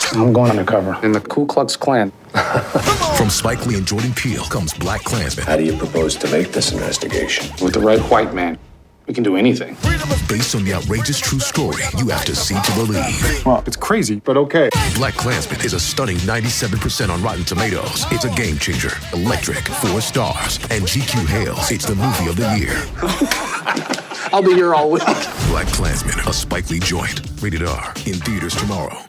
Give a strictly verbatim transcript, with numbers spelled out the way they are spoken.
I'm going undercover in the Ku Klux Klan. From Spike Lee and Jordan Peele comes Black Klansman. How do you propose to make this investigation? With the right white man, we can do anything. Based on the outrageous true story you have to see to believe. Well, it's crazy, but okay. Black Klansman is a stunning ninety-seven percent on Rotten Tomatoes. It's a game changer. Electric, four stars. And G Q hails it's the movie of the year. I'll be here all week. Black Klansman, a Spike Lee joint. Rated R. In theaters tomorrow.